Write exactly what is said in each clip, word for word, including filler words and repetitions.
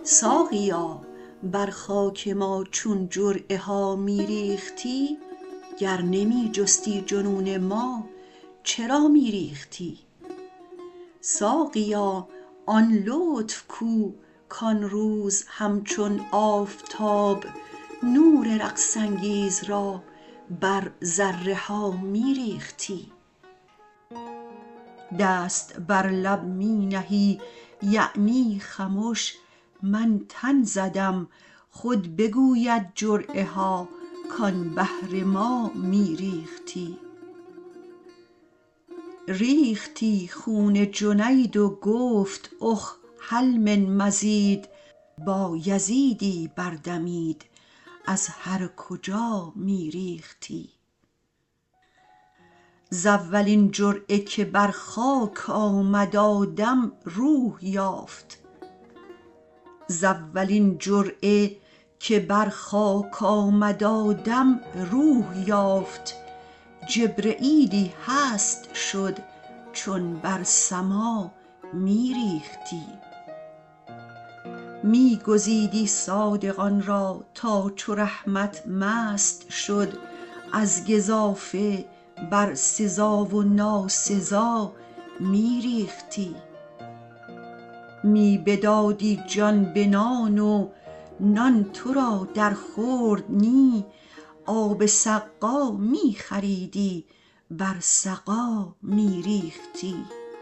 ساقیا بر خاک ما چون جرعه ها می ریختی، گر نمی جستی جنون ما چرا می ریختی؟ ساقیا آن لطف کو کان روز همچون آفتاب نور رقص انگیز را بر ذره ها می ریختی. دست بر لب می نهی یعنی خمش، من تن زدم خود بگوید جرعه ها کان بهر ما می ریختی. ریختی خون جنید و گفت اخ هل من مزید، بایزیدی بردمید از هر کجا می ریختی. ز اولین جرعه که بر خاک آمد آدم روح یافت، ز اولین جرعه که بر خاک آمد آدم روح یافت، جبرییلی هست شد چون بر سما می ریختی. می گزیدی صادقان را تا چو رحمت مست شد، از گزافه بر سزا و ناسزا می ریختی. می بدادی جان به نان و نان تو را در خورد نی، آب سقا می خریدی بر سقا می ریختی.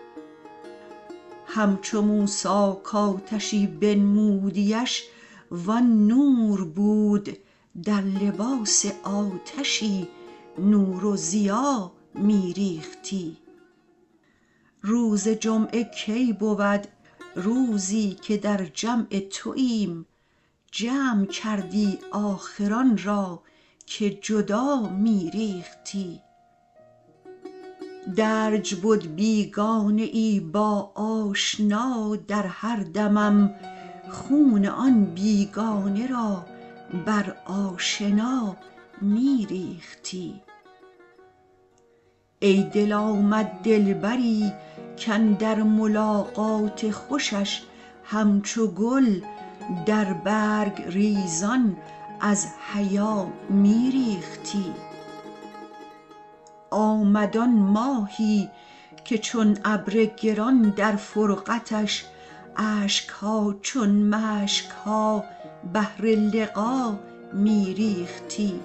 همچو موسی کآتشی بنمودیش وان نور بود، در لباس آتشی نور و ضیا می ریختی. روز جمعه کی بود؟ روزی که در جمع توییم، جمع کردی آخر آن را که جدا می ریختی. درج بد بیگانه ای با آشنا، در هر دمم خون آن بیگانه را بر آشنا می ریختی. ای دل آمد دلبری کاندر ملاقات خوشش همچو گل در برگ ریزان از حیا می ریختی. آمد آن ماهی که چون ابر گران در فرقتش اشک ها چون مشک ها بهر لقا می ریختی.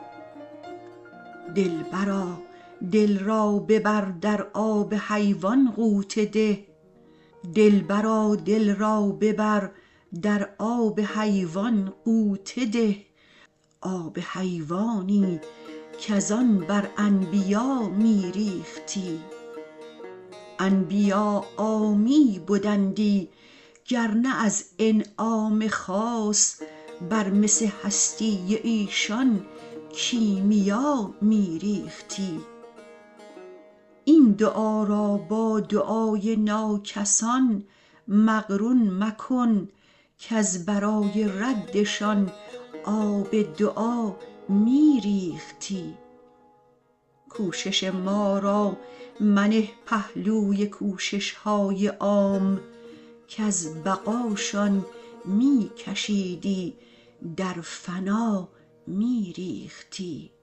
دلبرا دل را ببر در آب حیوان غوطه ده، دلبرا دل را ببر در آب حیوان غوطه ده، آب حیوانی کز آن بر انبیا می ریختی. انبیا عامی بدندی گرنه از انعام خاص، بر مس هستی ایشان کیمیا می ریختی. این دعا را با دعای ناکسان مقرون مکن، کز برای ردشان آب دعا می ریختی. کوشش ما را منه پهلوی کوشش های عام، کز بقاشان می کشیدی در فنا می ریختی.